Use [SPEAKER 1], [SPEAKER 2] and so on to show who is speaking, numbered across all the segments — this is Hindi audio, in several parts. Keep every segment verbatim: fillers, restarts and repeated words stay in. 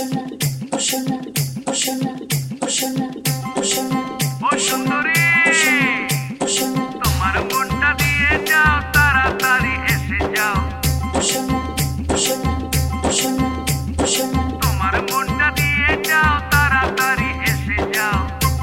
[SPEAKER 1] সুন্দরী তোমার মনটা দিয়ে যাও, তাড়াতাড়ি এসে যাও। তোমার মনটা দিয়ে যাও, তাড়াতাড়ি এসে যাও।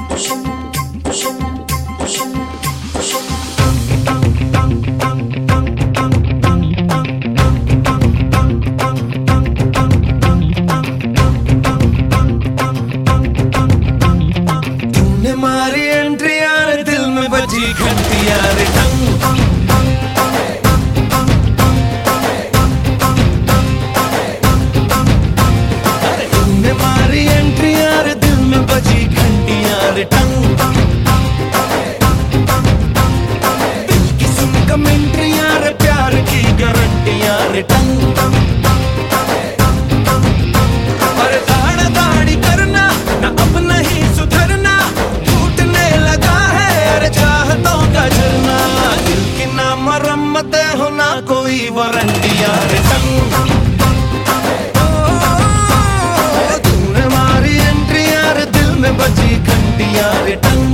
[SPEAKER 2] मारी एंट्री यार दिल में बजी घंटी यार टंग। तुमने मारी एंट्री यार दिल में बजी घंटी यार टंग। दिल की सुन कमेंट्री यार प्यार की गारंटी यार टंग। पर दाढ़ा दाढ़ी करना ना अब नहीं सुधरना, मरम्मत हो ना कोई वारंटी यार टंग। तूने मारी एंट्री यार दिल में बजी घंटी यार टंग।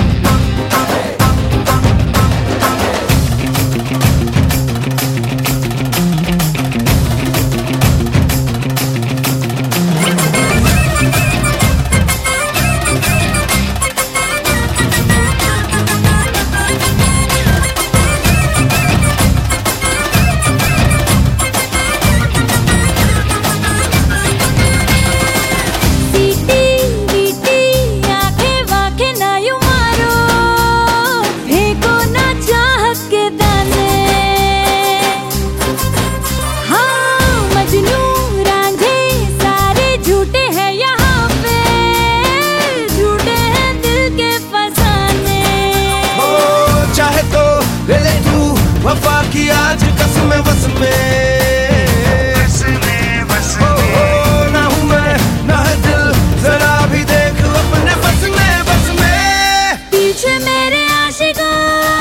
[SPEAKER 2] वफा की आज कसम बस में, बस में, बस में। ना हूँ मैं ना है दिल, जरा भी देख अपने बस में, बस में।
[SPEAKER 3] पीछे मेरे आशिकों,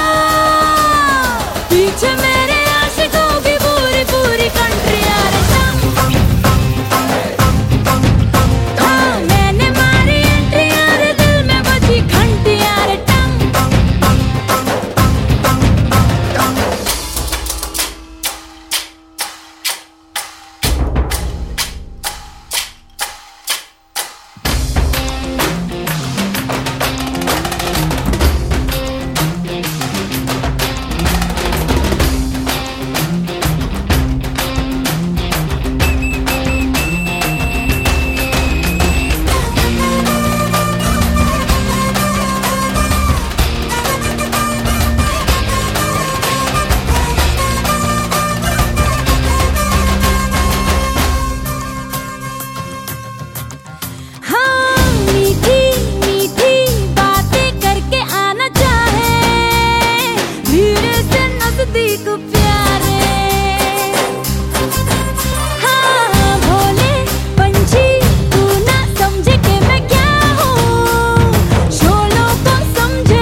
[SPEAKER 3] पीछे मेरे आशिकों की पूरी पूरी कंट्री यार टंग। हाँ मैंने मारी एंट्री यार दिल में बजी घंटी यार टंग।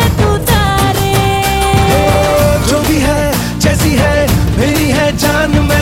[SPEAKER 2] जान में